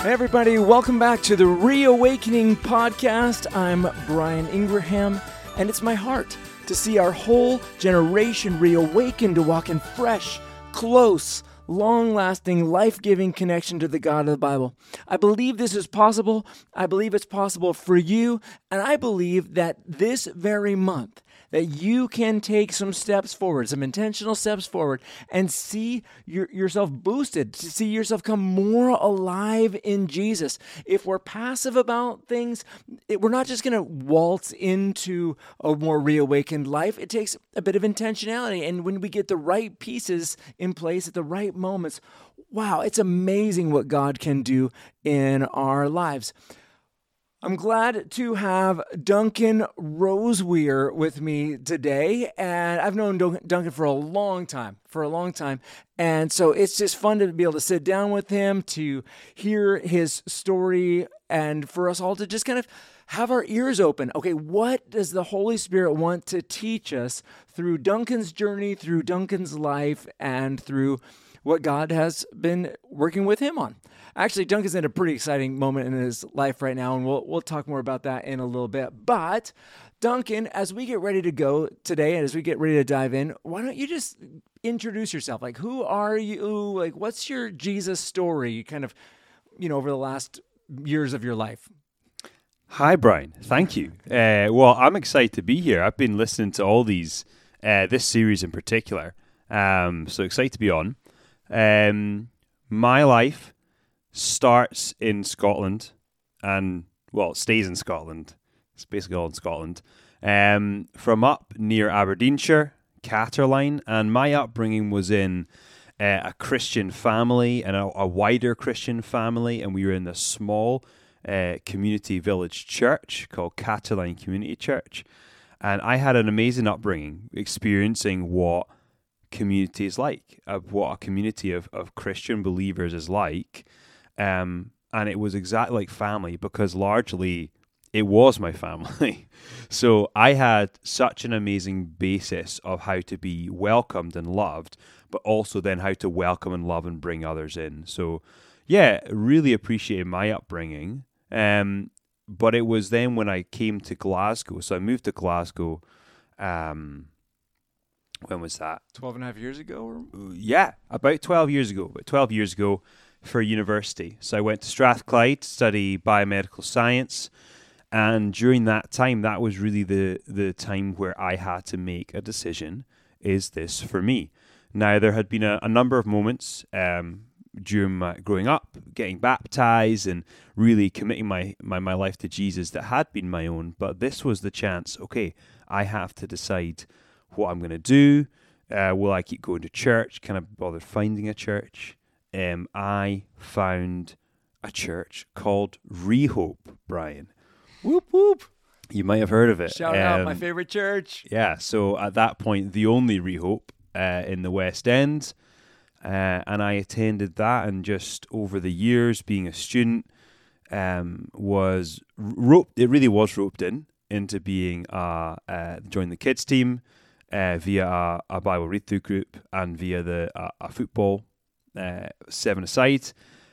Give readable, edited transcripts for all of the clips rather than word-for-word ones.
Hey everybody, welcome back to the Reawakening Podcast. I'm Brian Ingraham, and it's my heart to see our whole generation reawaken to walk in fresh, close, long-lasting, life-giving connection to the God of the Bible. I believe this is possible. I believe it's possible for you, and I believe that this very month, that you can take some steps forward, some intentional steps forward, and see yourself boosted, to see yourself come more alive in Jesus. If we're passive about things, we're not just going to waltz into a more reawakened life. It takes a bit of intentionality, and when we get the right pieces in place at the right moments, wow, it's amazing what God can do in our lives. I'm glad to have Duncan Roseweir with me today, and I've known Duncan for a long time, and so it's just fun to be able to sit down with him, to hear his story, and for us all to just kind of have our ears open. Okay, what does the Holy Spirit want to teach us through Duncan's journey, through Duncan's life, and through what God has been working with him on? Actually, Duncan's in a pretty exciting moment in his life right now, and we'll talk more about that in a little bit. But Duncan, as we get ready to go today, and as we get ready to dive in, why don't you just introduce yourself? Like, who are you? Like, what's your Jesus story, kind of, over the last years of your life? Hi, Brian. Thank you. Well, I'm excited to be here. I've been listening to all these, this series in particular. So excited to be on. My life starts in Scotland and, it stays in Scotland. It's basically all in Scotland. From up near Aberdeenshire, Catterline, and my upbringing was in a Christian family and a wider Christian family, and we were in a small community village church called Catterline Community Church. And I had an amazing upbringing, experiencing what community is like, what a community of Christian believers is like. And it was exactly like family, because largely it was my family. So I had such an amazing basis of how to be welcomed and loved, but also then how to welcome and love and bring others in. So yeah, really appreciated my upbringing. But it was then when I came to Glasgow. So I moved to Glasgow. When was that? 12 and a half years ago? Yeah, about 12 years ago for university. So I went to Strathclyde to study biomedical science. And during that time, that was really the time where I had to make a decision. Is this for me? Now, there had been a number of moments during my growing up, getting baptized and really committing my life to Jesus that had been my own. But this was the chance. Okay, I have to decide what I'm going to do. Will I keep going to church? Can I bother finding a church? I found a church called Rehope, Brian. Whoop, whoop. You might have heard of it. Shout out, my favorite church. Yeah, so at that point, the only Rehope in the West End. And I attended that, and just over the years, being a student, was roped. It really was roped into being join the kids team via a Bible read-through group and via a football 7-a-side,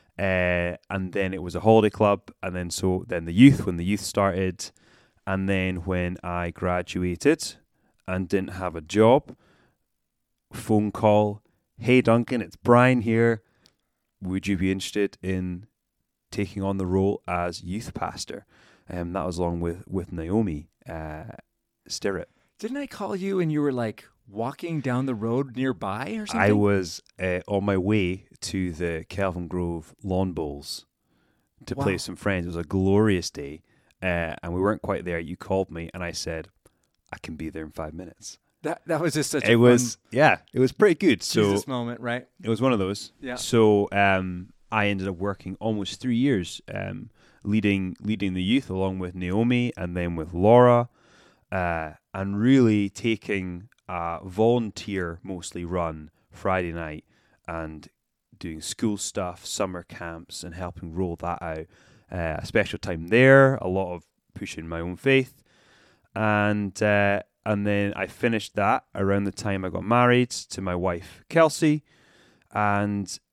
and then it was a holiday club, and then the youth when the youth started, and then when I graduated and didn't have a job, phone call. Hey Duncan, it's Brian here. Would you be interested in taking on the role as youth pastor? That was along with Naomi Stirrett. Didn't I call you and you were like walking down the road nearby or something? I was on my way to the Kelvin Grove Lawn Bowls to play with some friends. It was a glorious day, and we weren't quite there. You called me and I said, I can be there in 5 minutes. That was just such a It was pretty good. Jesus moment, right? It was one of those. Yeah. So I ended up working almost 3 years leading the youth along with Naomi and then with Laura, and really taking a volunteer mostly run Friday night and doing school stuff, summer camps, and helping roll that out. A special time there, a lot of pushing my own faith, and then I finished that around the time I got married to my wife Kelsey, and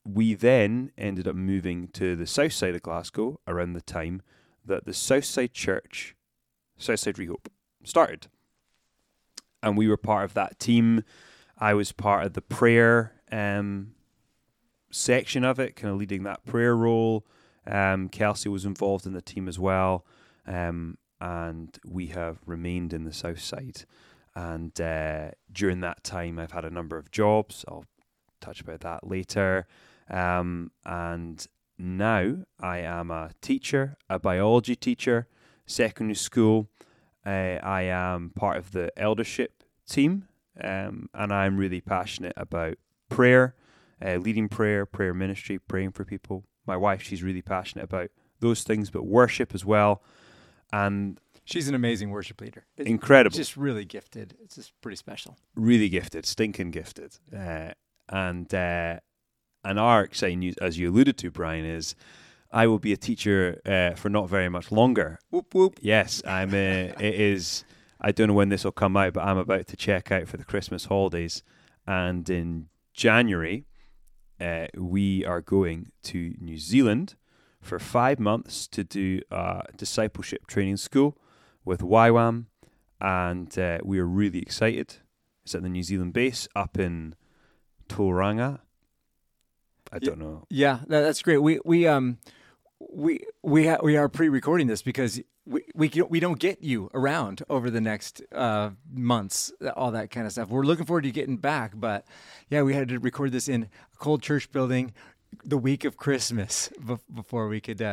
we then ended up moving to the south side of Glasgow around the time that the Southside Church, Southside Rehope, started. And we were part of that team. I was part of the prayer section of it, kind of leading that prayer role. Kelsey was involved in the team as well. And we have remained in the south side. And during that time, I've had a number of jobs. I'll touch about that later. And now I am a teacher, a biology teacher, secondary school. I am part of the eldership team, and I'm really passionate about prayer, leading prayer ministry, praying for people. My wife, she's really passionate about those things, but worship as well. And she's an amazing worship leader. Incredible. Just really gifted. It's just pretty special. Really gifted, stinking gifted. And our exciting news, as you alluded to, Brian, is I will be a teacher for not very much longer. Whoop, whoop. Yes, it is. I don't know when this will come out, but I'm about to check out for the Christmas holidays. And in January, we are going to New Zealand for 5 months to do a discipleship training school with YWAM. And we are really excited. It's at the New Zealand base up in Tauranga. I don't know. Yeah, that's great. We are pre-recording this because we don't get you around over the next months, all that kind of stuff. We're looking forward to getting back, but yeah, we had to record this in a cold church building the week of Christmas before we could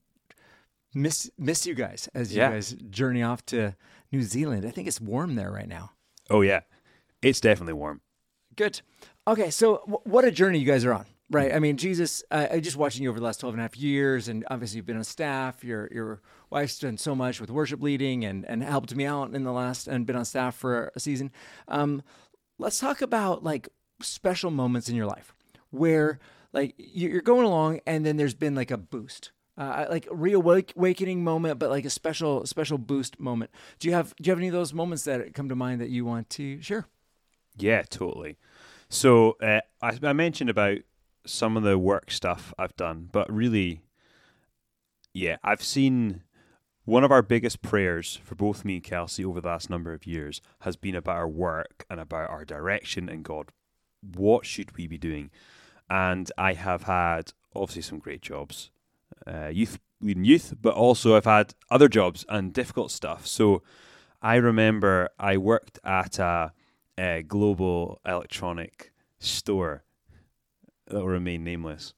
miss you guys as you guys journey off to New Zealand. I think it's warm there right now. Oh yeah, it's definitely warm. Good. Okay, so what a journey you guys are on. Right. I mean, Jesus, I just watching you over the last 12 and a half years, and obviously you've been on staff. Your wife's done so much with worship leading and helped me out in the last, and been on staff for a season. Let's talk about like special moments in your life where like you're going along and then there's been like a boost, like a reawakening moment, but like a special boost moment. Do you have any of those moments that come to mind that you want to share? Yeah, totally. So I mentioned about some of the work stuff I've done, but really, yeah, I've seen one of our biggest prayers for both me and Kelsey over the last number of years has been about our work and about our direction and God, what should we be doing? And I have had obviously some great jobs, leading youth, but also I've had other jobs and difficult stuff. So I remember I worked at a global electronic store that will remain nameless.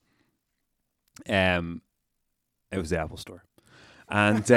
It was the Apple Store, and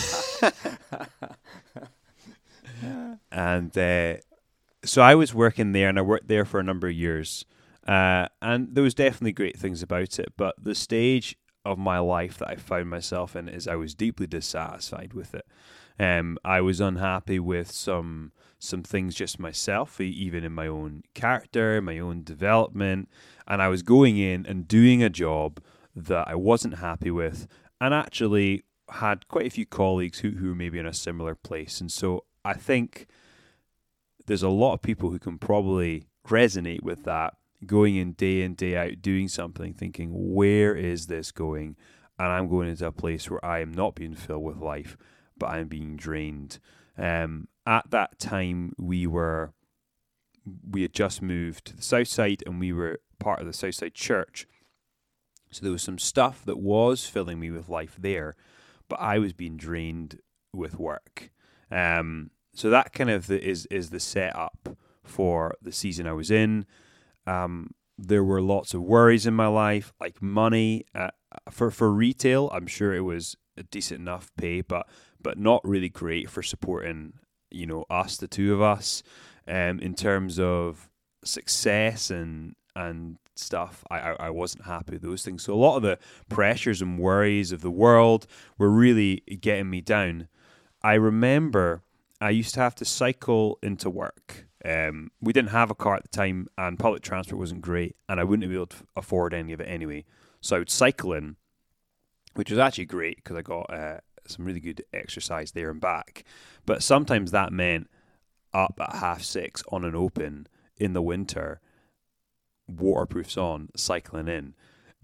so I was working there, and I worked there for a number of years, and there was definitely great things about it. But the stage of my life that I found myself in is I was deeply dissatisfied with it. I was unhappy with some things just myself, even in my own character, my own development. And I was going in and doing a job that I wasn't happy with, and actually had quite a few colleagues who were maybe in a similar place. And so I think there's a lot of people who can probably resonate with that, going in, day out, doing something, thinking, where is this going? And I'm going into a place where I am not being filled with life, but I'm being drained. At that time, we had just moved to the south side, and we were part of the Southside Church. So there was some stuff that was filling me with life there, but I was being drained with work. So that kind of is the setup for the season I was in. There were lots of worries in my life, like money. For retail, I'm sure it was a decent enough pay, but not really great for supporting, us, the two of us. In terms of success and stuff, I wasn't happy with those things. So a lot of the pressures and worries of the world were really getting me down. I remember I used to have to cycle into work. We didn't have a car at the time, and public transport wasn't great, and I wouldn't be able to afford any of it anyway. So I would cycle in, which was actually great because I got some really good exercise there and back. But sometimes that meant up at 6:30 on an open in the winter, waterproofs on, cycling in.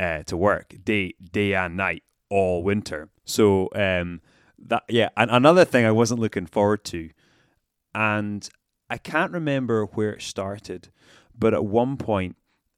to work, day and night, all winter. So and another thing I wasn't looking forward to, and I can't remember where it started, but at one point,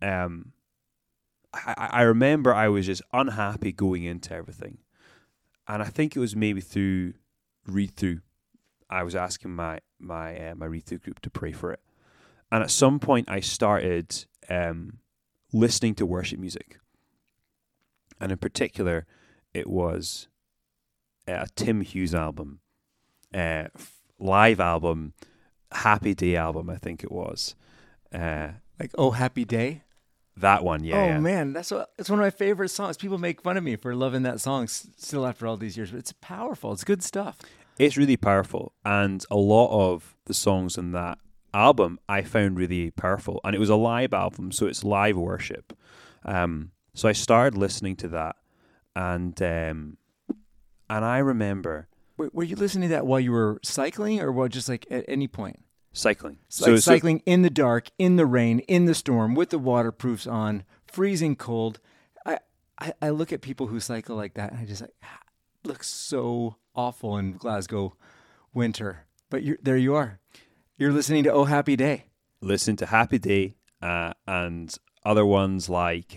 I remember I was just unhappy going into everything, and I think it was maybe through read through. I was asking my read through group to pray for it, and at some point I started listening to worship music, and in particular, it was a Tim Hughes album, live album, Happy Day album, I think it was. Like Oh Happy Day? That one, yeah. Oh yeah. man, it's one of my favorite songs. People make fun of me for loving that song still after all these years, but it's powerful. It's good stuff. It's really powerful, and a lot of the songs on that album I found really powerful, and it was a live album, so it's live worship. So I started listening to that, and I remember. Were you listening to that while you were cycling, or just like at any point? Cycling. So cycling in the dark, in the rain, in the storm, with the waterproofs on, freezing cold. I look at people who cycle like that, and I just like, looks so awful in Glasgow winter. But there you are. You're listening to Oh Happy Day. Listen to Happy Day and other ones like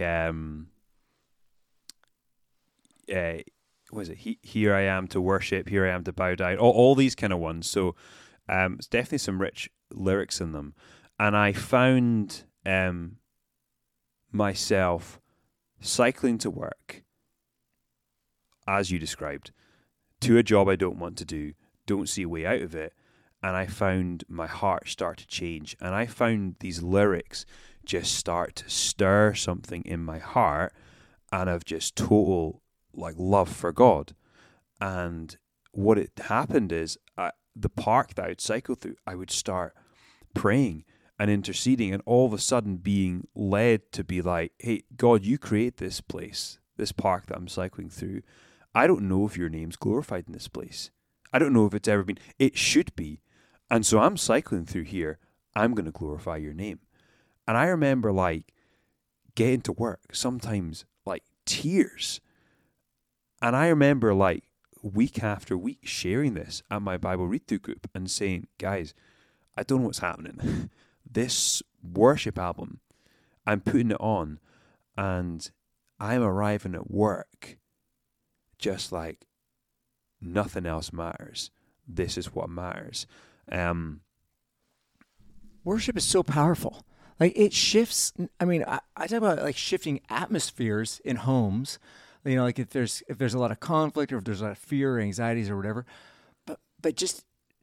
what is it? Here I Am to Worship, Here I Am to Bow Down. All these kind of ones. So it's definitely some rich lyrics in them. And I found myself cycling to work, as you described, to a job I don't want to do, don't see a way out of it. And I found my heart start to change. And I found these lyrics just start to stir something in my heart, and of just total love for God. And what it happened is the park that I would cycle through, I would start praying and interceding, and all of a sudden being led to be like, hey, God, you create this place, this park that I'm cycling through. I don't know if your name's glorified in this place. I don't know if it's ever been. It should be. And so I'm cycling through here. I'm going to glorify your name. And I remember getting to work, sometimes tears. And I remember week after week sharing this at my Bible read-through group and saying, guys, I don't know what's happening. This worship album, I'm putting it on, and I'm arriving at work just like nothing else matters. This is what matters. Worship is so powerful. It shifts. I mean, I talk about shifting atmospheres in homes. If there's a lot of conflict, or if there's a lot of fear or anxieties or whatever, but just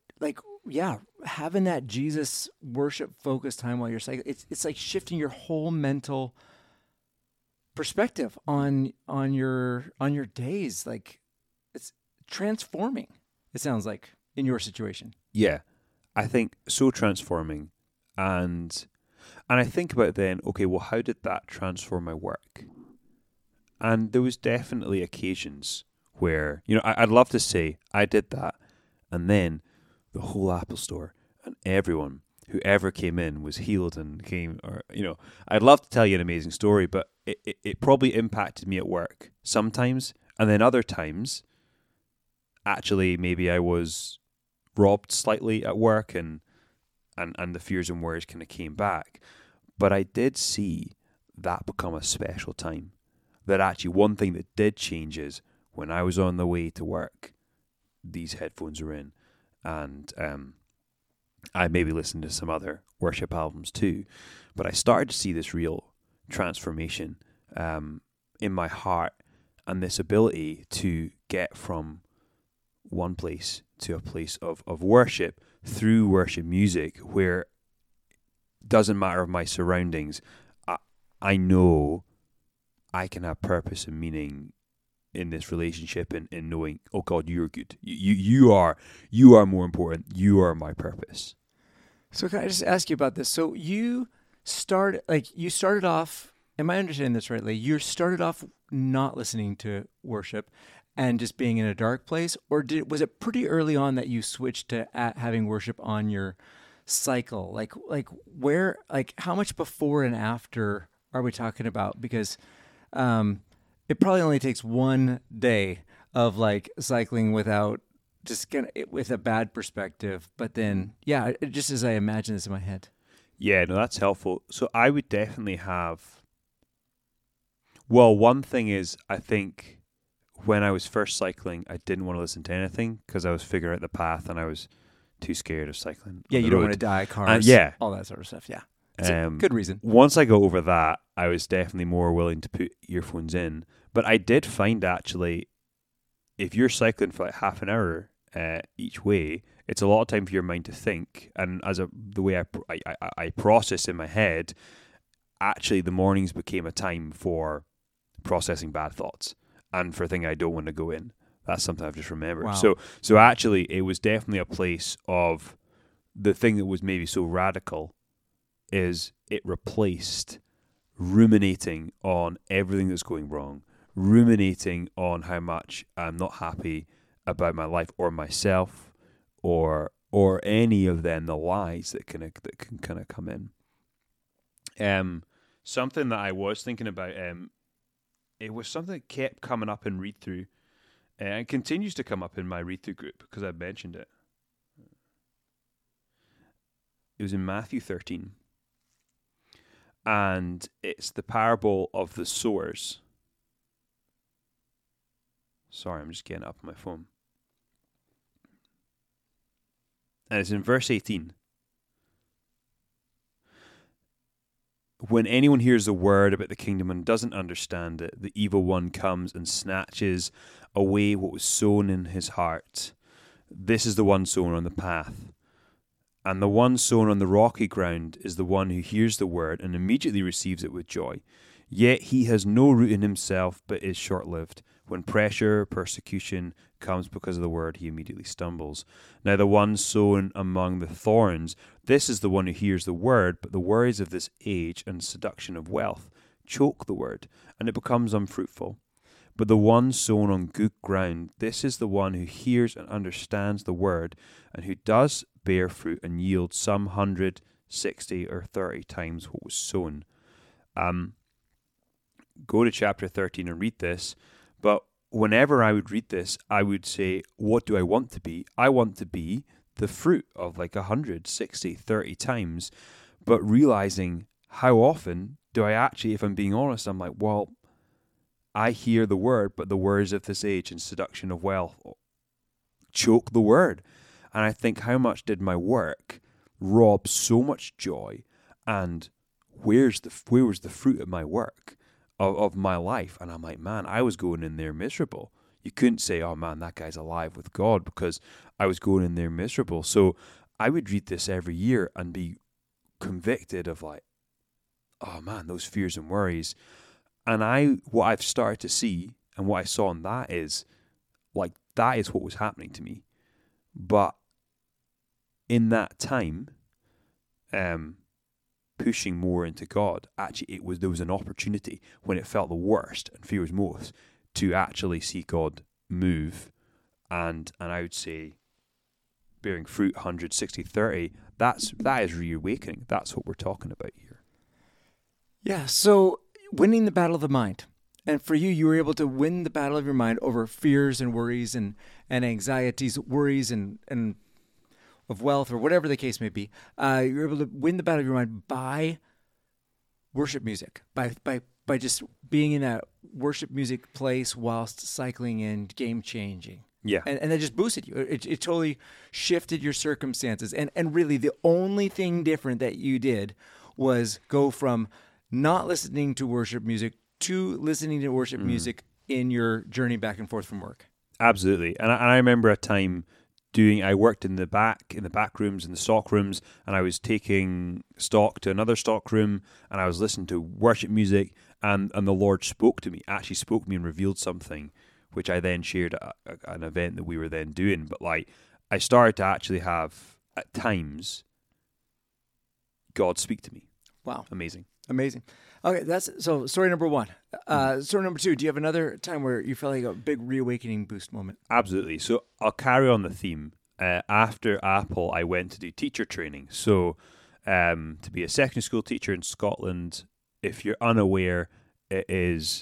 having that Jesus worship focused time while you're cycling, it's like shifting your whole mental perspective on your days. It's transforming. It sounds like in your situation. Yeah, I think so transforming, and I think about then, okay, well, how did that transform my work? And there was definitely occasions where, I'd love to say I did that, and then the whole Apple Store and everyone who ever came in was healed and came, or, I'd love to tell you an amazing story, but it probably impacted me at work sometimes, and then other times, actually, maybe I was robbed slightly at work, and the fears and worries kind of came back. But I did see that become a special time. That actually one thing that did change is when I was on the way to work, these headphones were in, and I maybe listened to some other worship albums too, but I started to see this real transformation in my heart, and this ability to get from one place to a place of worship through worship music, where it doesn't matter of my surroundings, I know I can have purpose and meaning in this relationship, and in knowing, oh God, you're good. You are more important. You are my purpose. So can I just ask you about this? So you started off, am I understanding this rightly? You started off not listening to worship and just being in a dark place, or was it pretty early on that you switched to having worship on your cycle? How much before and after are we talking about? Because it probably only takes one day of like cycling without with a bad perspective. But then, yeah, just as I imagine this in my head. Yeah, no, that's helpful. So I would definitely have. Well, one thing is, I think when I was first cycling, I didn't want to listen to anything because I was figuring out the path and I was too scared of cycling. Yeah, you don't want to die, cars, all that sort of stuff. Yeah, it's a good reason. Once I got over that, I was definitely more willing to put earphones in. But I did find actually, if you're cycling for like half an hour each way, it's a lot of time for your mind to think. And the way I process in my head, actually the mornings became a time for processing bad thoughts and for thinking I don't want to go in. That's something I've just remembered. Wow. So actually it was definitely a place of the thing that was maybe so radical is it replaced ruminating on everything that's going wrong, ruminating on how much I'm not happy about my life or myself or any of them, the lies that can kind of come in. Something that I was thinking about, it was something that kept coming up in read through, and continues to come up in my read through group because I've mentioned it. It was in Matthew 13, and it's the parable of the sowers. Sorry, I'm just getting up on my phone. And it's in verse 18. When anyone hears the word about the kingdom and doesn't understand it, the evil one comes and snatches away what was sown in his heart. This is the one sown on the path. And the one sown on the rocky ground is the one who hears the word and immediately receives it with joy. Yet he has no root in himself, but is short-lived. When pressure, persecution comes because of the word, he immediately stumbles. Now the one sown among the thorns, this is the one who hears the word, but the worries of this age and seduction of wealth choke the word, and it becomes unfruitful. But the one sown on good ground, this is the one who hears and understands the word, and who does bear fruit and yield some 100, 60, or 30 times what was sown. Go to chapter 13 and read this. But whenever I would read this, I would say, what do I want to be? I want to be the fruit of like 100, 60, 30 times. But realizing how often do I actually, if I'm being honest, I'm like, well, I hear the word, but the words of this age and seduction of wealth choke the word. And I think, how much did my work rob so much joy? And where was the fruit of my work? Of my life? And I'm like, man, I was going in there miserable. You couldn't say, oh man, that guy's alive with God, because I was going in there miserable. So I would read this every year and be convicted of like, oh man, those fears and worries. And what I've started to see and what I saw in that is like, that is what was happening to me. But in that time, pushing more into God, actually there was an opportunity when it felt the worst and fear was most to actually see God move, and I would say bearing fruit 100, 60, 30, that is reawakening. That's what we're talking about here. Yeah, so winning the battle of the mind. And for you were able to win the battle of your mind over fears and worries and anxieties, worries and of wealth or whatever the case may be. You're able to win the battle of your mind by worship music, by just being in a worship music place whilst cycling and game changing. Yeah. And that just boosted you. It totally shifted your circumstances. And really the only thing different that you did was go from not listening to worship music to listening to worship music in your journey back and forth from work. Absolutely. And I remember a time I worked in the back rooms, in the stock rooms, and I was taking stock to another stock room, and I was listening to worship music, and the Lord spoke to me and revealed something, which I then shared at an event that we were then doing. But like, I started to actually have, at times, God speak to me. Wow. Amazing. Okay, so story number one. Story number two, do you have another time where you felt like a big reawakening boost moment? Absolutely. So I'll carry on the theme. After Apple, I went to do teacher training. So to be a secondary school teacher in Scotland, if you're unaware, it is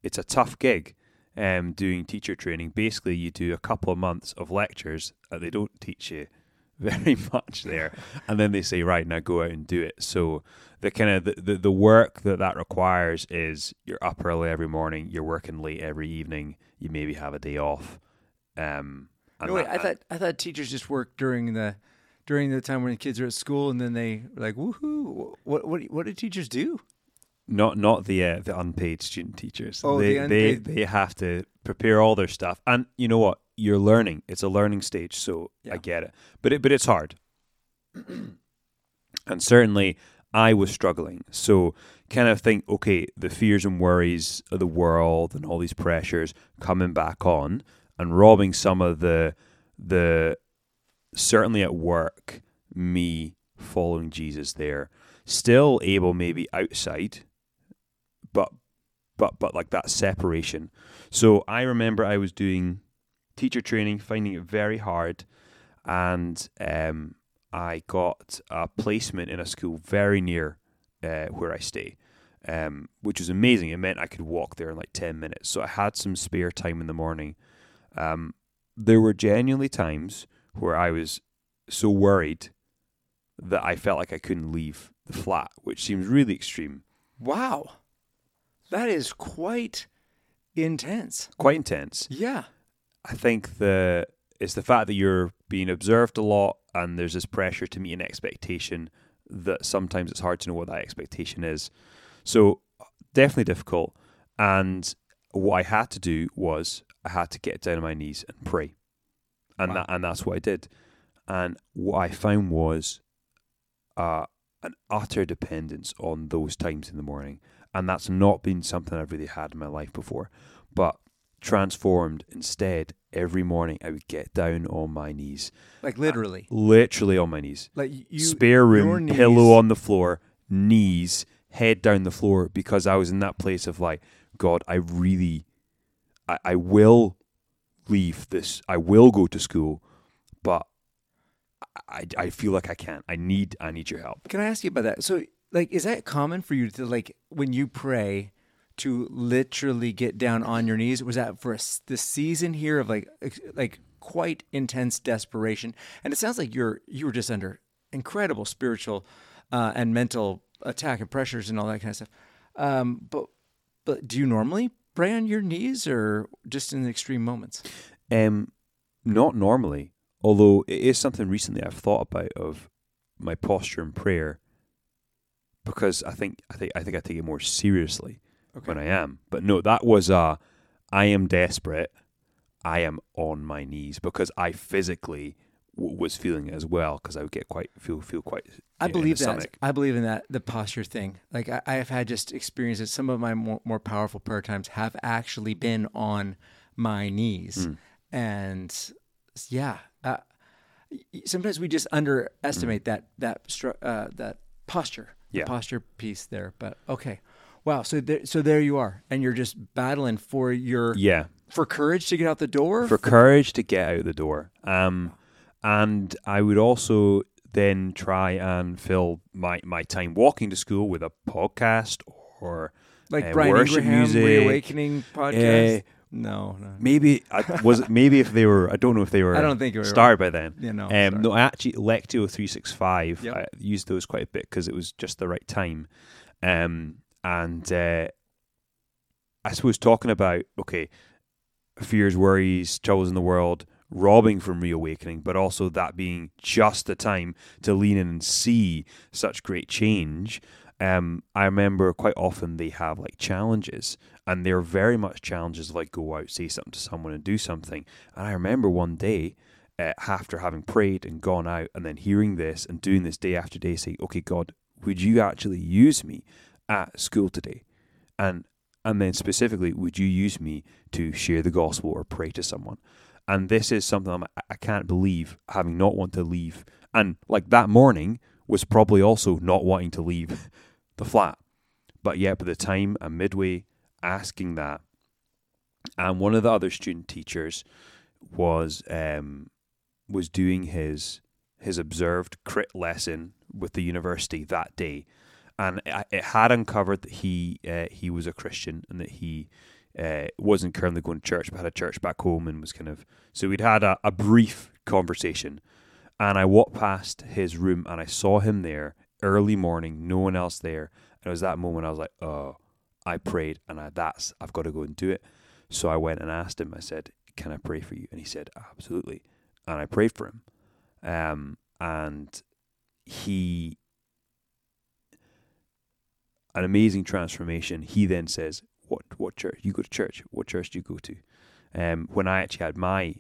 it's a tough gig. Doing teacher training. Basically, you do a couple of months of lectures, and they don't teach you very much there, and then they say, right, now go out and do it. So the kind of the work that requires is you're up early every morning, you're working late every evening, you maybe have a day off. No, wait, I thought teachers just work during the time when the kids are at school, and then they like, woohoo. What do teachers do? Not the unpaid student teachers. Oh, they have to prepare all their stuff, and you know what? You're learning. It's a learning stage, so yeah. I get it. But it's hard, and certainly I was struggling. So kind of think, okay, the fears and worries of the world and all these pressures coming back on and robbing some of the certainly at work, me following Jesus there, still able maybe outside. But like that separation. So I remember I was doing teacher training, finding it very hard, and I got a placement in a school very near where I stay, which was amazing. It meant I could walk there in like 10 minutes. So I had some spare time in the morning. There were genuinely times where I was so worried that I felt like I couldn't leave the flat, which seems really extreme. Wow. That is quite intense. Quite intense. Yeah. I think it's the fact that you're being observed a lot and there's this pressure to meet an expectation that sometimes it's hard to know what that expectation is. So definitely difficult. And what I had to do was I had to get down on my knees and pray. And wow. That's what I did. And what I found was an utter dependence on those times in the morning. And that's not been something I've really had in my life before. But transformed, instead, every morning I would get down on my knees. Like literally? Literally on my knees. Like you, spare room, pillow on the floor, knees, head down the floor, because I was in that place of like, God, I will leave this. I will go to school, but I feel like I can't. I need your help. Can I ask you about that? So, like, is that common for you to, like, when you pray, to literally get down on your knees? Was that for the season here of like quite intense desperation? And it sounds like you were just under incredible spiritual and mental attack and pressures and all that kind of stuff. But do you normally pray on your knees or just in extreme moments? Not normally. Although it is something recently I've thought about of my posture in prayer, because I think I take it more seriously when I am. But no, that was I am desperate. I am on my knees, because I physically was feeling it as well, because I would get feel quite. I believe that. Stomach. I believe in that, the posture thing. Like I have had just experiences. Some of my more powerful prayer times have actually been on my knees, and yeah. Sometimes we just underestimate that posture, the posture piece there. But okay, wow. So there you are, and you're just battling for for courage to get out the door. For courage to get out the door. And I would also then try and fill my time walking to school with a podcast or like Brian Ingraham music. Reawakening podcast. No. Maybe maybe if they were, I don't know if they were. I don't think they were started by then. Yeah, no. No, actually, Lectio 365. Yep. I used those quite a bit because it was just the right time. And I suppose talking about fears, worries, troubles in the world, robbing from reawakening, but also that being just the time to lean in and see such great change. I remember quite often they have like challenges, and they're very much challenges like go out, say something to someone and do something. And I remember one day after having prayed and gone out and then hearing this and doing this day after day, saying, okay, God, would you actually use me at school today? And then specifically, would you use me to share the gospel or pray to someone? And this is something I can't believe, having not want to leave. And like that morning was probably also not wanting to leave the flat. But yet by the time I'm midway asking that, and one of the other student teachers was doing his observed crit lesson with the university that day. And it had uncovered that he was a Christian and that he wasn't currently going to church, but had a church back home and was so we'd had a brief conversation, and I walked past his room and I saw him there early morning, no one else there. And it was that moment I was like, oh, I prayed and I've got to go and do it. So I went and asked him, I said, can I pray for you? And he said, absolutely. And I prayed for him. And an amazing transformation. He then says, what church? You go to church. What church do you go to? When I actually had my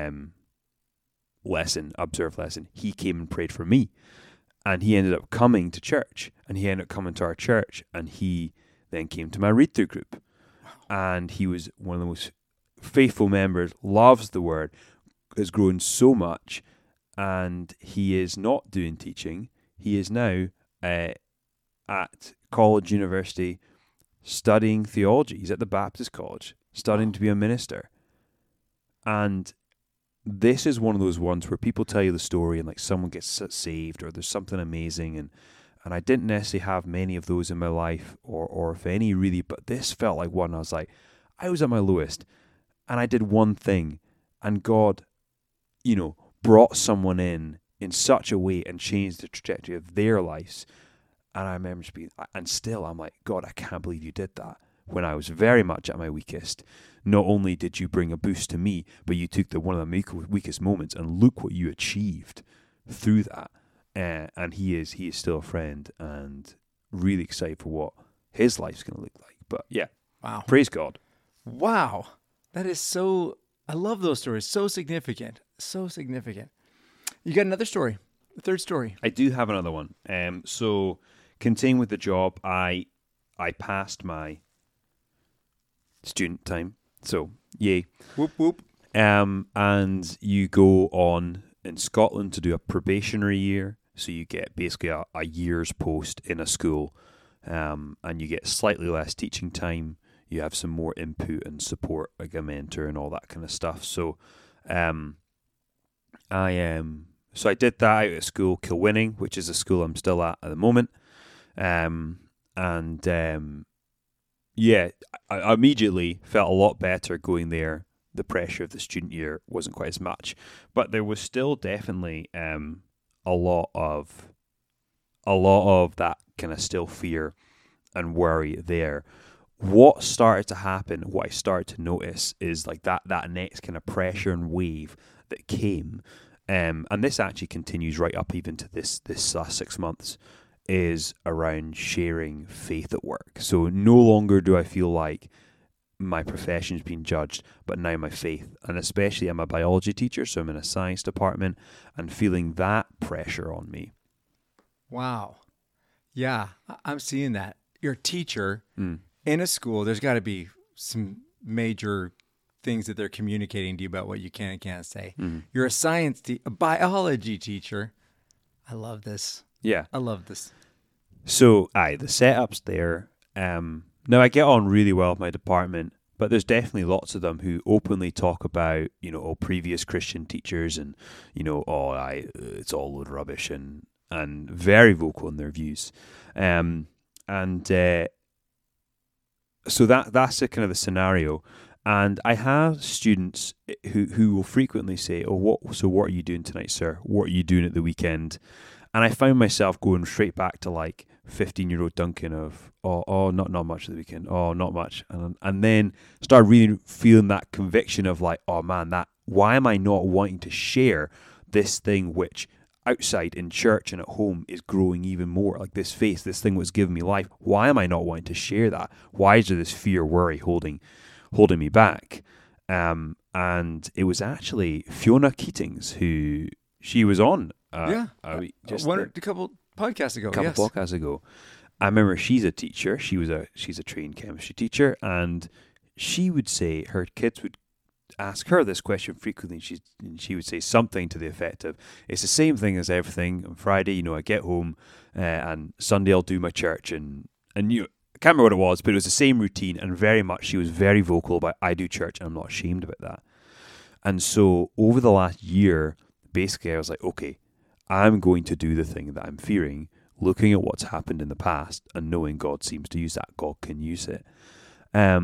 observed lesson, he came and prayed for me. And he ended up coming to church. And he ended up coming to our church. And he then came to my read-through group. And he was one of the most faithful members, loves the word, has grown so much. And he is not doing teaching. He is now at college, university, studying theology. He's at the Baptist College, studying to be a minister. And this is one of those ones where people tell you the story and like someone gets saved or there's something amazing. And I didn't necessarily have many of those in my life or if any really, but this felt like one. I was like, I was at my lowest and I did one thing and God, brought someone in such a way and changed the trajectory of their lives. And I remember I'm like, God, I can't believe you did that when I was very much at my weakest. Not only did you bring a boost to me, but you took one of the weakest moments and look what you achieved through that. And he is still a friend and really excited for what his life's going to look like. But yeah, wow, praise God. Wow, that is so. I love those stories. So significant. So significant. You got another story, the third story. I do have another one. So continuing with the job, I passed my student time. So yay. Whoop whoop. And you go on in Scotland to do a probationary year. So you get basically a year's post in a school, and you get slightly less teaching time. You have some more input and support, like a mentor and all that kind of stuff. So, I did that out at school, Kilwinning, which is a school I'm still at the moment. I immediately felt a lot better going there. The pressure of the student year wasn't quite as much, but there was still definitely a lot of that kind of still fear and worry there. What started to happen, what I started to notice is like that next kind of pressure and wave that came, and this actually continues right up even to this last 6 months, is around sharing faith at work. So no longer do I feel like my profession's being judged, but now my faith. And especially I'm a biology teacher, so I'm in a science department and feeling that pressure on me. Wow. Yeah, I'm seeing that. You're a teacher in a school. There's got to be some major things that they're communicating to you about what you can and can't say. You're a biology teacher. I love this. Yeah. I love this. So, the setup's there. Now, I get on really well with my department, but there's definitely lots of them who openly talk about, all previous Christian teachers and, it's all load of rubbish and very vocal in their views. So that's the kind of the scenario. And I have students who will frequently say, what are you doing tonight, sir? What are you doing at the weekend? And I found myself going straight back to like 15-year-old Duncan of, not much of the weekend. Oh, not much. And then start really feeling that conviction of like, oh man, why am I not wanting to share this thing which outside in church and at home is growing even more? Like this faith, this thing was giving me life. Why am I not wanting to share that? Why is there this fear, worry holding me back? And it was actually Fiona Keatings who she was on. A couple podcasts ago. Podcasts ago. I remember she's a teacher. She's a trained chemistry teacher, and she would say her kids would ask her this question frequently. She would say something to the effect of, "It's the same thing as everything. On Friday, I get home, and Sunday I'll do my church, and I can't remember what it was, but it was the same routine, and very much she was very vocal about I do church, and I'm not ashamed about that." And so over the last year, basically, I was like, okay, I'm going to do the thing that I'm fearing, looking at what's happened in the past and knowing God seems to use that. God can use it. And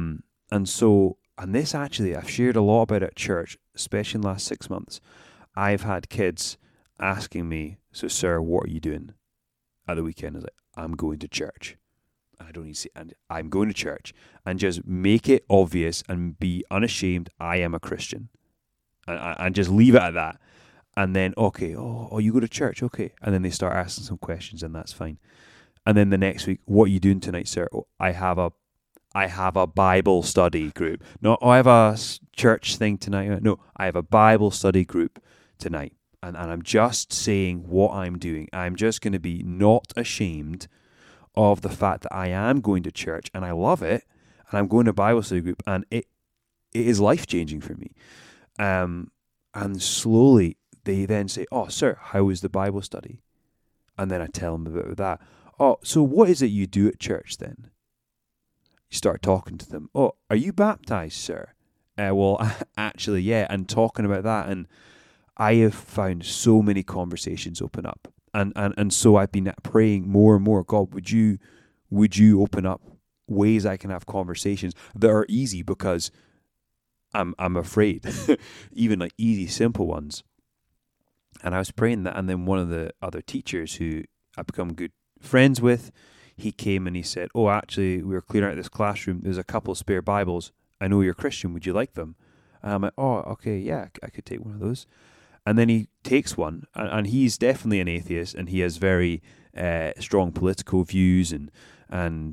And this actually, I've shared a lot about it at church, especially in the last 6 months. I've had kids asking me, so sir, what are you doing at the weekend? I was like, I'm going to church. I don't need to say, and I'm going to church, and just make it obvious and be unashamed. I am a Christian, and just leave it at that. And then, okay, oh, you go to church, okay. And then they start asking some questions, and that's fine. And then the next week, what are you doing tonight, sir? Oh, I have a Bible study group. No, I have a church thing tonight. No, I have a Bible study group tonight. And I'm just saying what I'm doing. I'm just going to be not ashamed of the fact that I am going to church and I love it, and I'm going to Bible study group, and it is life-changing for me. And slowly they then say, oh, sir, how was the Bible study? And then I tell them about that. Oh, so what is it you do at church then? You start talking to them. Oh, are you baptized, sir? Well, actually, yeah, and talking about that. And I have found so many conversations open up. And so I've been praying more and more, God, would you open up ways I can have conversations that are easy, because I'm afraid, even like easy, simple ones. And I was praying that, and then one of the other teachers who I've become good friends with, he came and he said, oh, actually, we were clearing out this classroom. There's a couple of spare Bibles. I know you're Christian. Would you like them? And I'm like, oh, okay, yeah, I could take one of those. And then he takes one, and he's definitely an atheist, and he has very strong political views, and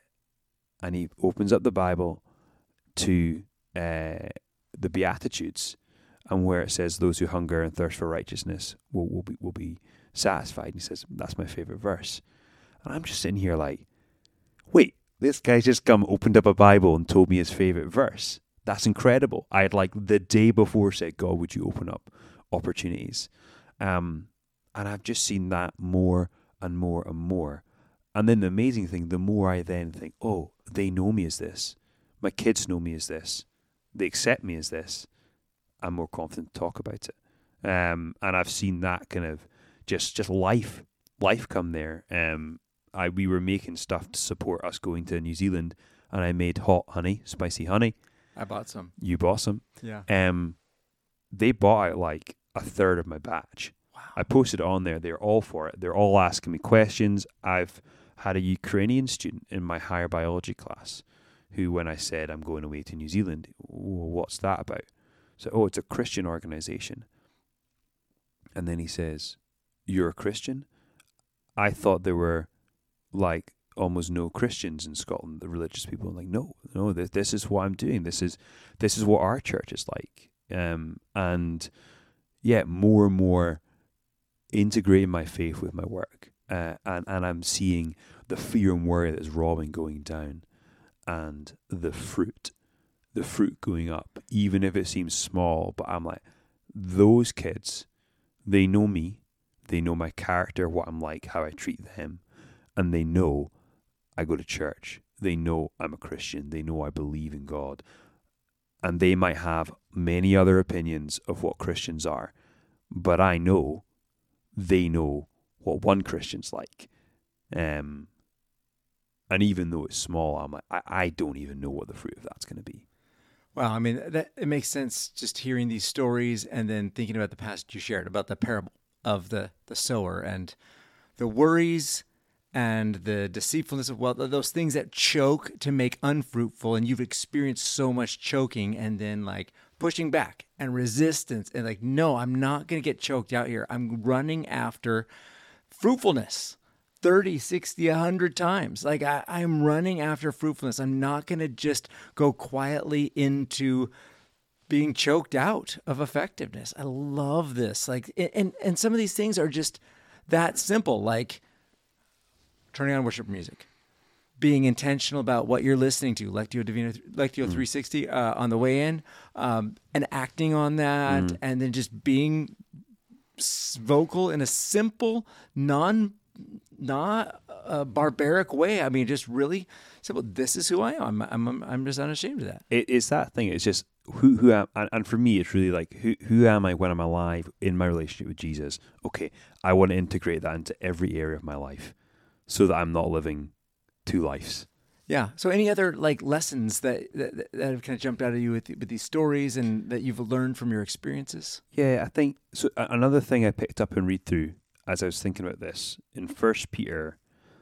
he opens up the Bible to the Beatitudes, and where it says, "Those who hunger and thirst for righteousness will be satisfied." And he says, "That's my favorite verse." And I'm just sitting here like, wait, this guy's just opened up a Bible and told me his favorite verse. That's incredible. I had like the day before said, God, would you open up opportunities? And I've just seen that more and more and more. And then the amazing thing, the more I then think, oh, they know me as this. My kids know me as this. They accept me as this. I'm more confident to talk about it. And I've seen that kind of just life come there. We were making stuff to support us going to New Zealand, and I made hot honey, spicy honey. I bought some. You bought some? Yeah. They bought out like a third of my batch. Wow. I posted it on there. They're all for it. They're all asking me questions. I've had a Ukrainian student in my higher biology class who, when I said I'm going away to New Zealand, what's that about? So, it's a Christian organization. And then he says, you're a Christian? I thought there were like almost no Christians in Scotland, the religious people. I'm like, no, this is what I'm doing. This is what our church is like. And yeah, more and more integrating my faith with my work. And I'm seeing the fear and worry that is robbing going down, and the fruit going up, even if it seems small. But I'm like, those kids, they know me. They know my character, what I'm like, how I treat them. And they know I go to church. They know I'm a Christian. They know I believe in God. And they might have many other opinions of what Christians are. But I know they know what one Christian's like. And even though it's small, I'm like, I don't even know what the fruit of that's going to be. Well, I mean, it makes sense just hearing these stories and then thinking about the passage you shared about the parable of the sower and the worries and the deceitfulness of wealth, those things that choke to make unfruitful. And you've experienced so much choking and then like pushing back and resistance and like, no, I'm not going to get choked out here. I'm running after fruitfulness 30, 60, 100 times. Like I'm running after fruitfulness. I'm not going to just go quietly into being choked out of effectiveness. I love this. Like, and some of these things are just that simple, like turning on worship music, being intentional about what you're listening to, Lectio Divina, Lectio 360 on the way in, and acting on that, and then just being vocal in a simple, not barbaric way. I mean, just really simple. This is who I am. I'm just unashamed of that. It's that thing. It's just who am, and for me, it's really like who am I when I'm alive in my relationship with Jesus? Okay, I want to integrate that into every area of my life, so that I'm not living two lives. Yeah. So any other like lessons that have kind of jumped out at you with these stories and that you've learned from your experiences? Yeah, I think so. Another thing I picked up and read through as I was thinking about this in 1 Peter,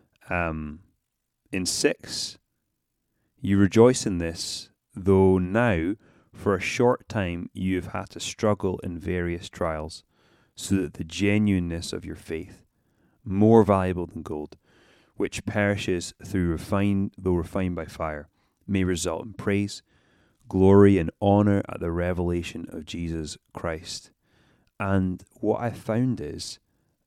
in 6, you rejoice in this, though now for a short time you have had to struggle in various trials, so that the genuineness of your faith, more valuable than gold, which perishes though refined by fire, may result in praise, glory, and honor at the revelation of Jesus Christ. And what I found is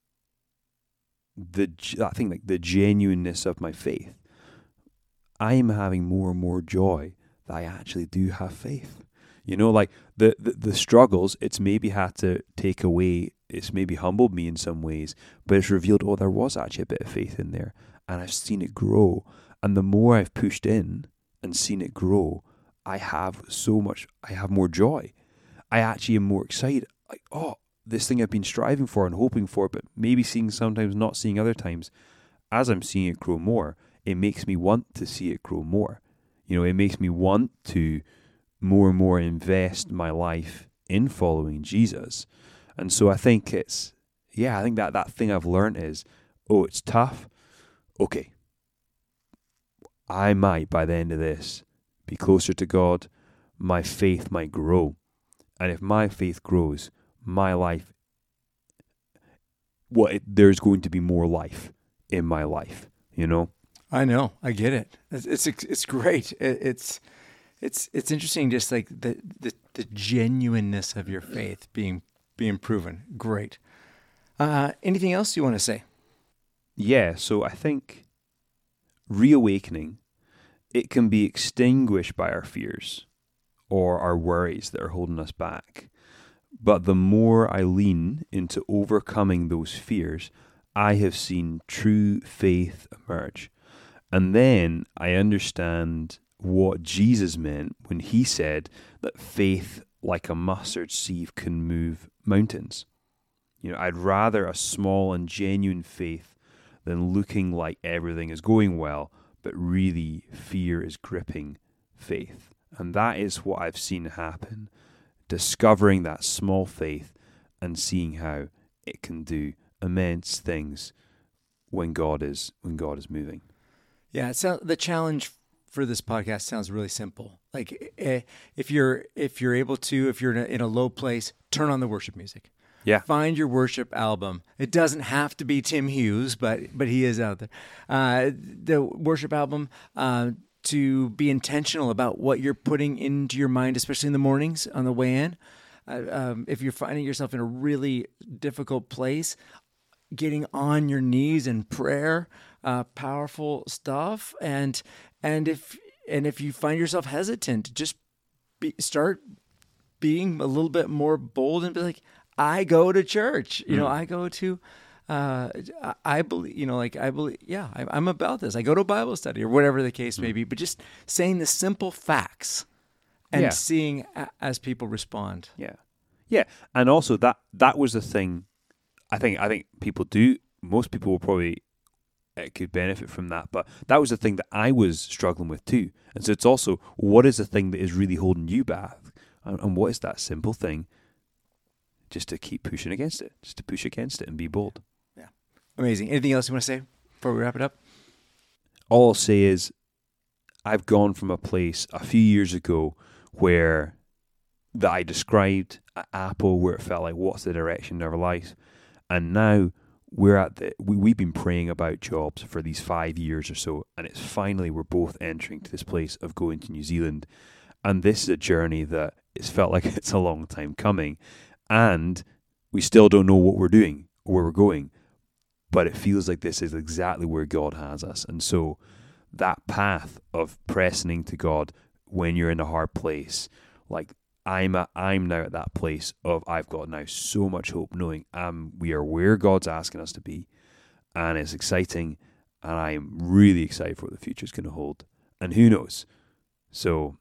the genuineness of my faith. I am having more and more joy that I actually do have faith. You know, like the struggles, it's maybe had to take away, it's maybe humbled me in some ways, but it's revealed, there was actually a bit of faith in there. And I've seen it grow. And the more I've pushed in and seen it grow, I have more joy. I actually am more excited. Like, this thing I've been striving for and hoping for, but maybe seeing sometimes, not seeing other times. As I'm seeing it grow more, it makes me want to see it grow more. You know, it makes me want to more and more invest my life in following Jesus. And so I think that thing I've learned is, it's tough. Okay, I might, by the end of this, be closer to God. My faith might grow. And if my faith grows, my life, there's going to be more life in my life, you know? I know. I get it. It's great. It's interesting, just like the genuineness of your faith being proven. Great. Anything else you want to say? Yeah, so I think reawakening, it can be extinguished by our fears or our worries that are holding us back. But the more I lean into overcoming those fears, I have seen true faith emerge. And then I understand what Jesus meant when he said that faith like a mustard seed can move mountains. You know, I'd rather a small and genuine faith than looking like everything is going well, but really fear is gripping faith. And that is what I've seen happen. Discovering that small faith and seeing how it can do immense things when God is moving. Yeah, so the challenge for this podcast sounds really simple. Like if you're able to, if you're in a low place, turn on the worship music. Yeah. Find your worship album. It doesn't have to be Tim Hughes, but he is out there. The worship album, to be intentional about what you're putting into your mind, especially in the mornings on the way in. If you're finding yourself in a really difficult place, getting on your knees in prayer, powerful stuff. And if you find yourself hesitant, just start being a little bit more bold and be like, I go to church. You know, I go to, I believe, I'm about this. I go to Bible study or whatever the case may be, but just saying the simple facts and seeing as people respond. Yeah. Yeah. And also that was the thing I think people do. Most people will probably could benefit from that, but that was the thing that I was struggling with too. And so it's also, what is the thing that is really holding you back? And what is that simple thing? Just to keep pushing against it, just to push against it and be bold. Yeah. Amazing. Anything else you want to say before we wrap it up? All I'll say is I've gone from a place a few years ago where that I described at Apple, where it felt like, what's the direction of our life? And now we've been praying about jobs for these 5 years or so, and it's finally, we're both entering to this place of going to New Zealand. And this is a journey that it's felt like it's a long time coming. And we still don't know what we're doing or where we're going, but it feels like this is exactly where God has us. And so that path of pressing into God when you're in a hard place, like I'm now at that place of I've got now so much hope knowing we are where God's asking us to be, and it's exciting, and I'm really excited for what the future is going to hold. And who knows? So,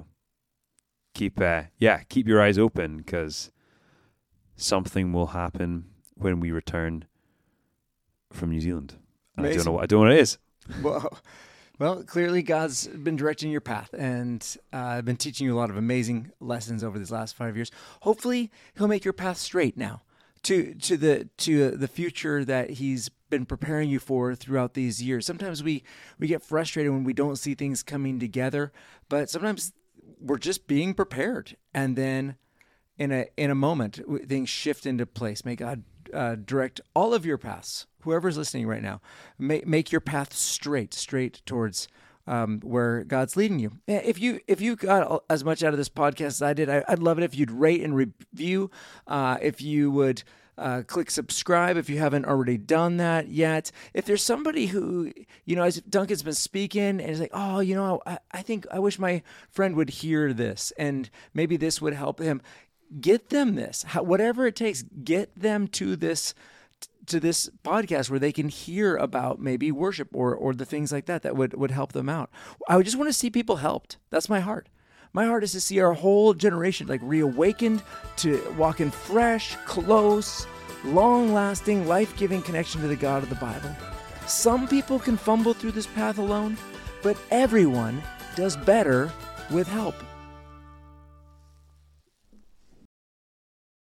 keep your eyes open, because something will happen when we return from New Zealand. And I don't know what it is. Well, Well, clearly God's been directing your path, and been teaching you a lot of amazing lessons over these last 5 years. Hopefully, He'll make your path straight now to the future that He's been preparing you for throughout these years. Sometimes we get frustrated when we don't see things coming together, but sometimes we're just being prepared, and then in a moment things shift into place. May God direct all of your paths. Whoever's listening right now, make your path straight towards where God's leading you. If you got as much out of this podcast as I did, I'd love it if you'd rate and review. If you would click subscribe if you haven't already done that yet. If there's somebody who, as Duncan's been speaking and is like, oh, I think I wish my friend would hear this, and maybe this would help him. Get them this, whatever it takes. Get them to this podcast where they can hear about maybe worship or the things like that would help them out. I would just want to see people helped. That's my heart. My heart is to see our whole generation reawakened to walk in fresh, close, long-lasting, life-giving connection to the God of the Bible. Some people can fumble through this path alone, but everyone does better with help.